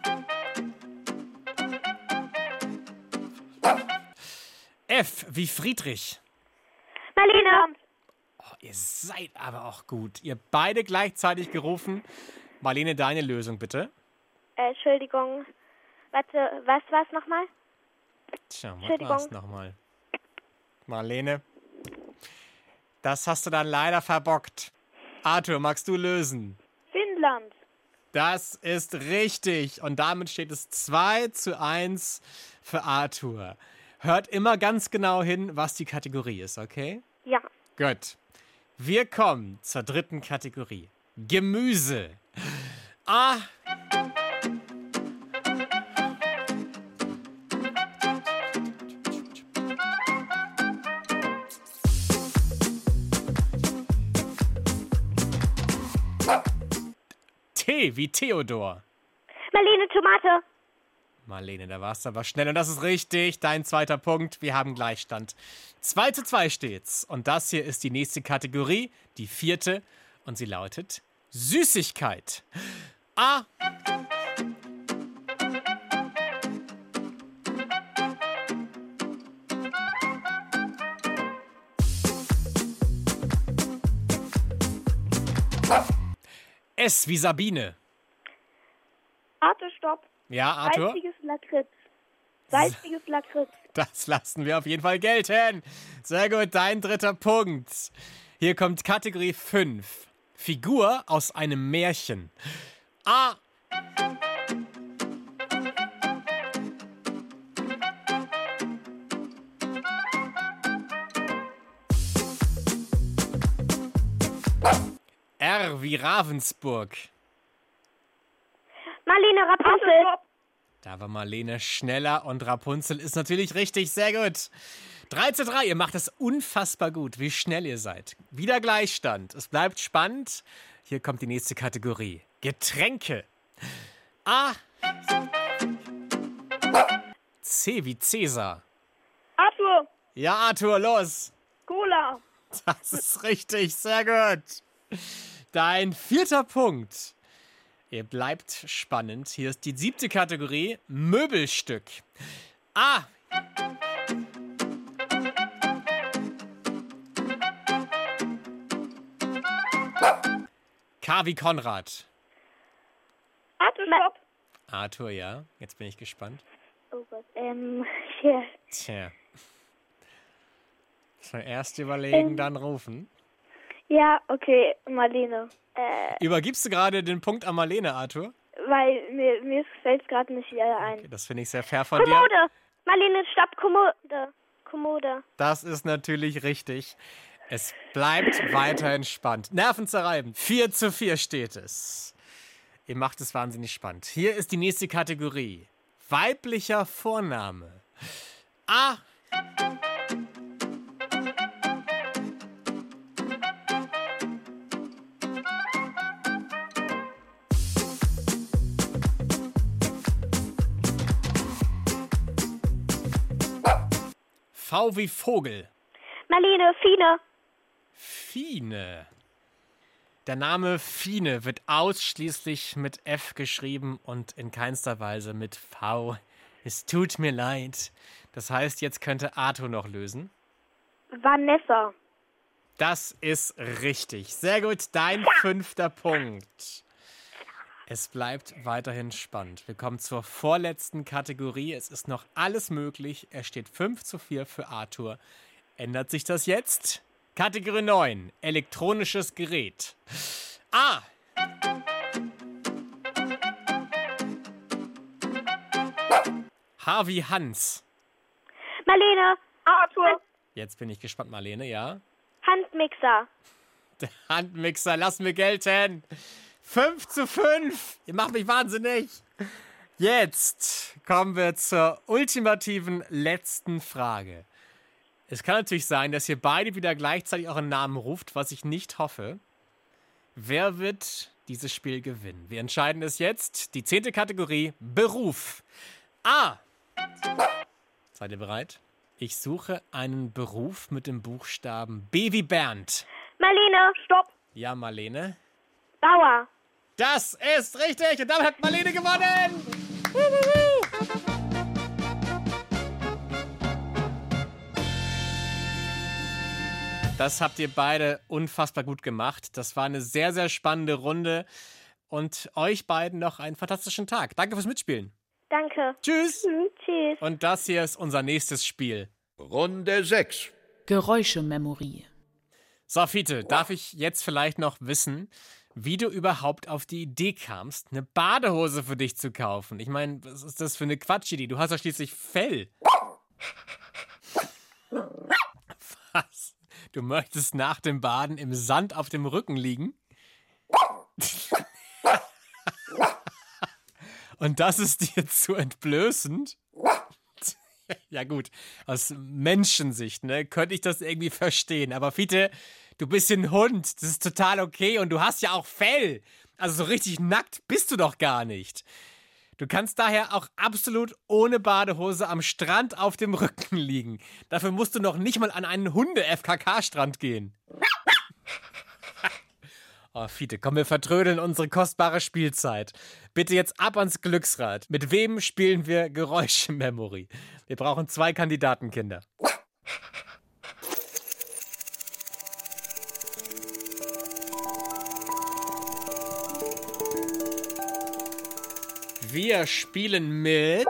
F wie Friedrich. Marlene. Oh, ihr seid aber auch gut. Ihr beide gleichzeitig gerufen. Marlene, deine Lösung bitte. Äh, Entschuldigung. Warte, was war's nochmal? Tja, was war's nochmal? Marlene, das hast du dann leider verbockt. Arthur, magst du lösen? Finnland. Das ist richtig. Und damit steht es zwei zu eins für Arthur. Hört immer ganz genau hin, was die Kategorie ist, okay? Ja. Gut. Wir kommen zur dritten Kategorie. Gemüse. A. T wie Theodor. Marlene, Tomate. Marlene, da warst du aber schnell. Und das ist richtig. Dein zweiter Punkt. Wir haben Gleichstand. zwei zu zwei steht's. Und das hier ist die nächste Kategorie, die vierte. Und sie lautet Süßigkeit. A. S wie Sabine. Arthur, stopp. Ja, Arthur? Salziges Lakritz. Salziges Lakritz. Das lassen wir auf jeden Fall gelten. Sehr gut, dein dritter Punkt. Hier kommt Kategorie fünf. Figur aus einem Märchen. A. R wie Ravensburg. Marlene, Rapunzel. Da war Marlene schneller und Rapunzel ist natürlich richtig. Sehr gut. drei zu drei, ihr macht es unfassbar gut, wie schnell ihr seid. Wieder Gleichstand. Es bleibt spannend. Hier kommt die nächste Kategorie. Getränke. A. C wie Cäsar. Arthur. Ja, Arthur, los. Cola. Das ist richtig, sehr gut. Dein vierter Punkt. Ihr bleibt spannend. Hier ist die siebte Kategorie, Möbelstück. A. K wie Konrad. Arthur, stopp. Arthur, ja. Jetzt bin ich gespannt. Oh Gott, ähm, hier. Tja. Zuerst überlegen, Ähm. dann rufen. Ja, okay, Marlene. Äh, Übergibst du gerade den Punkt an Marlene, Arthur? Weil mir, mir fällt gerade nicht wieder ein. Okay, das finde ich sehr fair von dir. Kommode. Marlene, stopp, Kommode. Kommode. Das ist natürlich richtig. Es bleibt weiterhin spannend. Nervenzerreibend. vier zu vier steht es. Ihr macht es wahnsinnig spannend. Hier ist die nächste Kategorie. Weiblicher Vorname. A. V wie Vogel. Marlene, Fine. Fine. Der Name Fine wird ausschließlich mit F geschrieben und in keinster Weise mit V. Es tut mir leid. Das heißt, jetzt könnte Arthur noch lösen. Vanessa. Das ist richtig. Sehr gut, dein fünfter Punkt. Es bleibt weiterhin spannend. Wir kommen zur vorletzten Kategorie. Es ist noch alles möglich. Er steht fünf zu vier für Arthur. Ändert sich das jetzt? Kategorie neun. Elektronisches Gerät. A. H wie Hans. Marlene. Arthur. Jetzt bin ich gespannt, Marlene, ja? Handmixer. Der Handmixer, lass mir gelten. fünf zu fünf. Ihr macht mich wahnsinnig. Jetzt kommen wir zur ultimativen letzten Frage. Es kann natürlich sein, dass ihr beide wieder gleichzeitig euren Namen ruft, was ich nicht hoffe. Wer wird dieses Spiel gewinnen? Wir entscheiden es jetzt. Die zehnte Kategorie, Beruf. A. Seid ihr bereit? Ich suche einen Beruf mit dem Buchstaben B wie Bernd. Marlene, stopp. Ja, Marlene. Bauer. Das ist richtig und damit hat Marlene gewonnen. Das habt ihr beide unfassbar gut gemacht. Das war eine sehr, sehr spannende Runde. Und euch beiden noch einen fantastischen Tag. Danke fürs Mitspielen. Danke. Tschüss. Mhm, tschüss. Und das hier ist unser nächstes Spiel. Runde sechs. Geräuschememory. So, Fiete, darf ich jetzt vielleicht noch wissen, wie du überhaupt auf die Idee kamst, eine Badehose für dich zu kaufen? Ich meine, was ist das für eine Quatschidee? Du hast ja schließlich Fell. Was? Du möchtest nach dem Baden im Sand auf dem Rücken liegen? Und das ist dir zu entblößend? Ja gut, aus Menschensicht, ne, könnte ich das irgendwie verstehen. Aber Fiete, du bist ein Hund, das ist total okay und du hast ja auch Fell. Also so richtig nackt bist du doch gar nicht. Du kannst daher auch absolut ohne Badehose am Strand auf dem Rücken liegen. Dafür musst du noch nicht mal an einen Hunde-F K K-Strand gehen. Oh, Fiete, komm, wir vertrödeln unsere kostbare Spielzeit. Bitte jetzt ab ans Glücksrad. Mit wem spielen wir Geräusche-Memory? Wir brauchen zwei Kandidatenkinder. Wir spielen mit...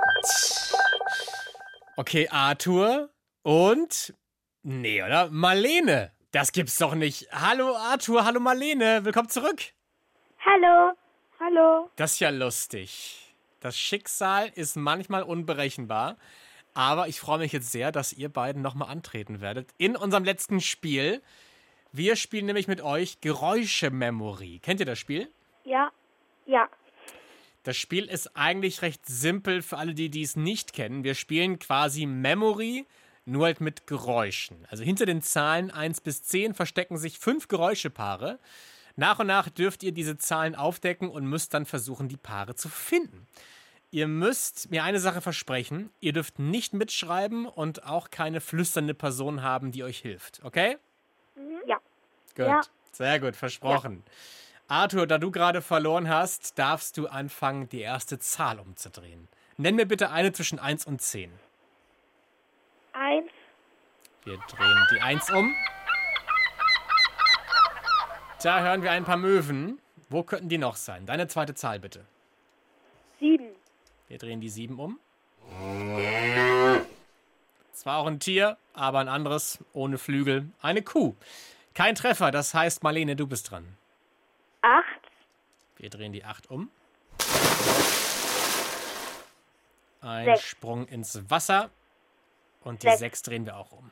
Okay, Arthur und... Nee, oder? Marlene. Das gibt's doch nicht. Hallo Arthur, hallo Marlene, willkommen zurück. Hallo, hallo. Das ist ja lustig. Das Schicksal ist manchmal unberechenbar, aber ich freue mich jetzt sehr, dass ihr beiden nochmal antreten werdet in unserem letzten Spiel. Wir spielen nämlich mit euch Geräusche-Memory. Kennt ihr das Spiel? Ja, ja. Das Spiel ist eigentlich recht simpel für alle, die es nicht kennen. Wir spielen quasi Memory, nur halt mit Geräuschen. Also hinter den Zahlen eins bis zehn verstecken sich fünf Geräuschepaare. Nach und nach dürft ihr diese Zahlen aufdecken und müsst dann versuchen, die Paare zu finden. Ihr müsst mir eine Sache versprechen. Ihr dürft nicht mitschreiben und auch keine flüsternde Person haben, die euch hilft. Okay? Ja. Gut. Ja. Sehr gut, versprochen. Ja. Arthur, da du gerade verloren hast, darfst du anfangen, die erste Zahl umzudrehen. Nenn mir bitte eine zwischen eins und zehn. Eins. Wir drehen die eins um. Da hören wir ein paar Möwen. Wo könnten die noch sein? Deine zweite Zahl bitte. Sieben. Wir drehen die sieben um. Zwar auch ein Tier, aber ein anderes, ohne Flügel. Eine Kuh. Kein Treffer, das heißt, Marlene, du bist dran. Acht. Wir drehen die acht um. Ein Sechs. Sprung ins Wasser. Und die Sechs. sechs drehen wir auch um.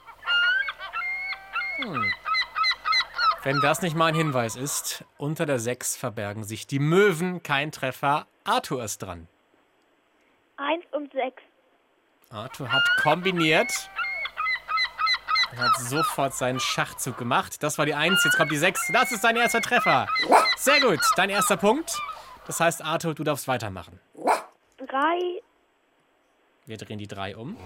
Hm. Wenn das nicht mal ein Hinweis ist, unter der sechs verbergen sich die Möwen. Kein Treffer. Arthur ist dran. Eins und sechs. Arthur hat kombiniert. Er hat sofort seinen Schachzug gemacht. Das war die eins, jetzt kommt die sechs. Das ist dein erster Treffer. Sehr gut, dein erster Punkt. Das heißt, Arthur, du darfst weitermachen. Drei. Wir drehen die drei um.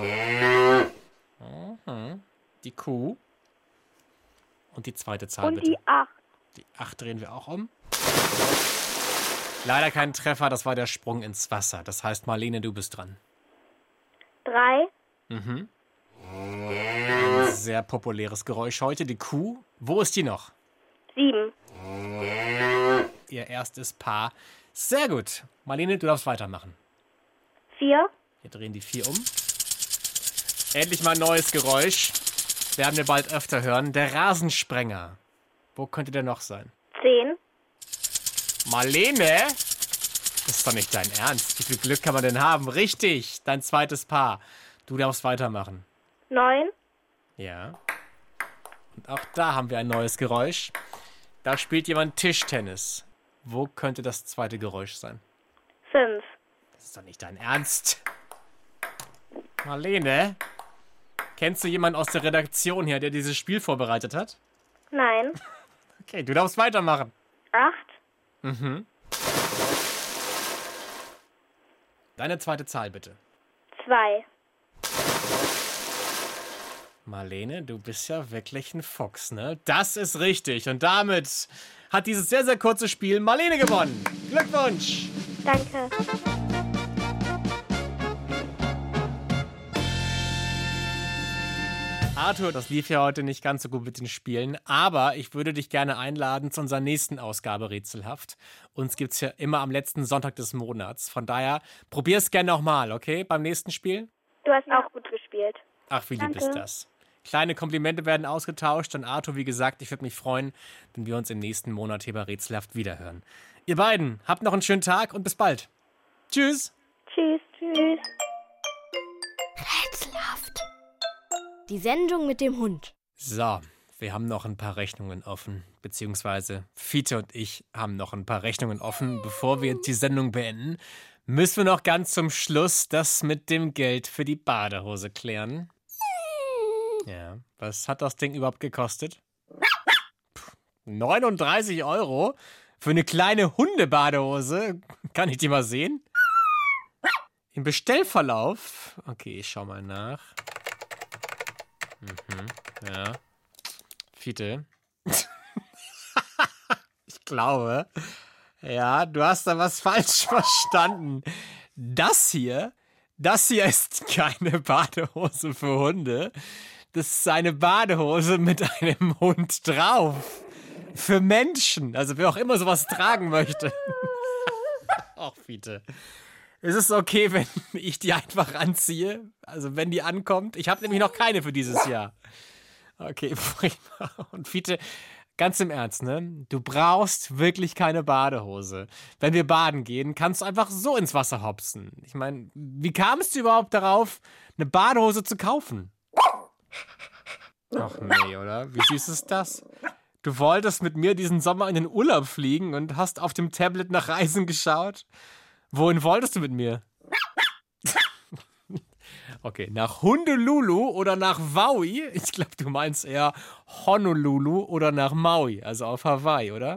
Mhm. Die Kuh. Und die zweite Zahl Und bitte. die acht. Die acht drehen wir auch um. Leider kein Treffer, das war der Sprung ins Wasser. Das heißt, Marlene, du bist dran. Drei. Mhm. Ein sehr populäres Geräusch heute, die Kuh. Wo ist die noch? Sieben. Ihr erstes Paar. Sehr gut. Marlene, du darfst weitermachen. Vier. Wir drehen die vier um. Endlich mal ein neues Geräusch. Werden wir bald öfter hören. Der Rasensprenger. Wo könnte der noch sein? Zehn. Marlene? Das ist doch nicht dein Ernst. Wie viel Glück kann man denn haben? Richtig, dein zweites Paar. Du darfst weitermachen. Neun. Ja. Und auch da haben wir ein neues Geräusch. Da spielt jemand Tischtennis. Wo könnte das zweite Geräusch sein? Fünf. Das ist doch nicht dein Ernst. Marlene? Kennst du jemanden aus der Redaktion hier, der dieses Spiel vorbereitet hat? Nein. Okay, du darfst weitermachen. Acht. Mhm. Deine zweite Zahl bitte. Zwei. Marlene, du bist ja wirklich ein Fuchs, ne? Das ist richtig. Und damit hat dieses sehr, sehr kurze Spiel Marlene gewonnen. Glückwunsch! Danke. Arthur, das lief ja heute nicht ganz so gut mit den Spielen, aber ich würde dich gerne einladen zu unserer nächsten Ausgabe Rätselhaft. Uns gibt's ja immer am letzten Sonntag des Monats. Von daher, probier's gerne nochmal, okay? Beim nächsten Spiel? Du hast auch gut gespielt. Ach, wie lieb Danke. ist das? Kleine Komplimente werden ausgetauscht. Und Arthur, wie gesagt, ich würde mich freuen, wenn wir uns im nächsten Monat hier bei Rätselhaft wiederhören. Ihr beiden, habt noch einen schönen Tag und bis bald. Tschüss. Tschüss. Tschüss. Rätselhaft. Die Sendung mit dem Hund. So, wir haben noch ein paar Rechnungen offen. Beziehungsweise Fiete und ich haben noch ein paar Rechnungen offen. Bevor wir die Sendung beenden, müssen wir noch ganz zum Schluss das mit dem Geld für die Badehose klären. Ja, was hat das Ding überhaupt gekostet? Puh, neununddreißig Euro für eine kleine Hundebadehose. Kann ich die mal sehen? Im Bestellverlauf. Okay, ich schau mal nach. Mhm, ja. Fiete. Ich glaube, ja, du hast da was falsch verstanden. Das hier, das hier ist keine Badehose für Hunde. Das ist eine Badehose mit einem Hund drauf. Für Menschen. Also wer auch immer sowas tragen möchte. Ach, Fiete. Ist es okay, wenn ich die einfach anziehe? Also wenn die ankommt? Ich habe nämlich noch keine für dieses Jahr. Okay, prima. Und Fiete, ganz im Ernst, ne? Du brauchst wirklich keine Badehose. Wenn wir baden gehen, kannst du einfach so ins Wasser hopsen. Ich meine, wie kamst du überhaupt darauf, eine Badehose zu kaufen? Ach nee, oder? Wie süß ist das? Du wolltest mit mir diesen Sommer in den Urlaub fliegen und hast auf dem Tablet nach Reisen geschaut? Wohin wolltest du mit mir? Okay, nach Honolulu oder nach Maui? Ich glaube, du meinst eher Honolulu oder nach Maui, also auf Hawaii, oder?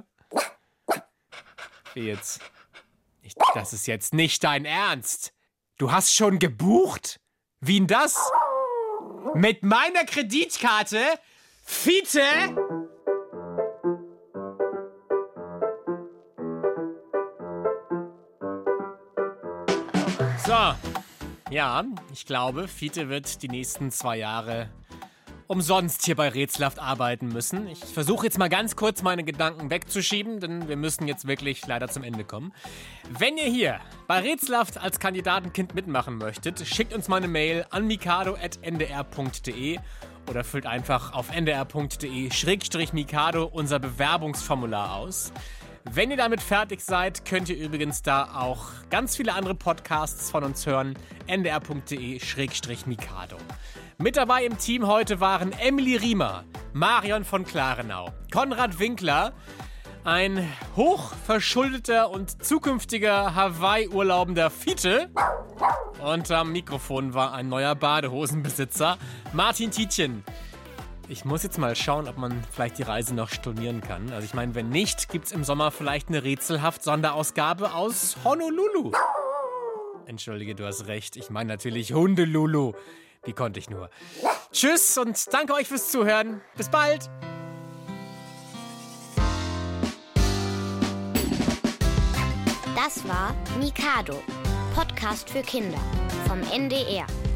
Wie jetzt? Ich, das ist jetzt nicht dein Ernst. Du hast schon gebucht? Wie denn das? Mit meiner Kreditkarte? Fiete? So, ja, ich glaube, Fiete wird die nächsten zwei Jahre umsonst hier bei Rätselhaft arbeiten müssen. Ich versuche jetzt mal ganz kurz meine Gedanken wegzuschieben, denn wir müssen jetzt wirklich leider zum Ende kommen. Wenn ihr hier bei Rätselhaft als Kandidatenkind mitmachen möchtet, schickt uns mal eine Mail an mikado at n d r punkt d e oder füllt einfach auf n d r punkt d e schrägstrich mikado unser Bewerbungsformular aus. Wenn ihr damit fertig seid, könnt ihr übrigens da auch ganz viele andere Podcasts von uns hören. n d r punkt d e schrägstrich mikado. Mit dabei im Team heute waren Emily Riemer, Marion von Klarenau, Konrad Winkler, ein hochverschuldeter und zukünftiger Hawaii-urlaubender Fiete. Und am Mikrofon war ein neuer Badehosenbesitzer, Martin Tietjen. Ich muss jetzt mal schauen, ob man vielleicht die Reise noch stornieren kann. Also ich meine, wenn nicht, gibt's im Sommer vielleicht eine Rätselhaft-Sonderausgabe aus Honolulu. Entschuldige, du hast recht. Ich meine natürlich Hundelulu. Wie konnte ich nur. Tschüss und danke euch fürs Zuhören. Bis bald. Das war Mikado, Podcast für Kinder vom N D R.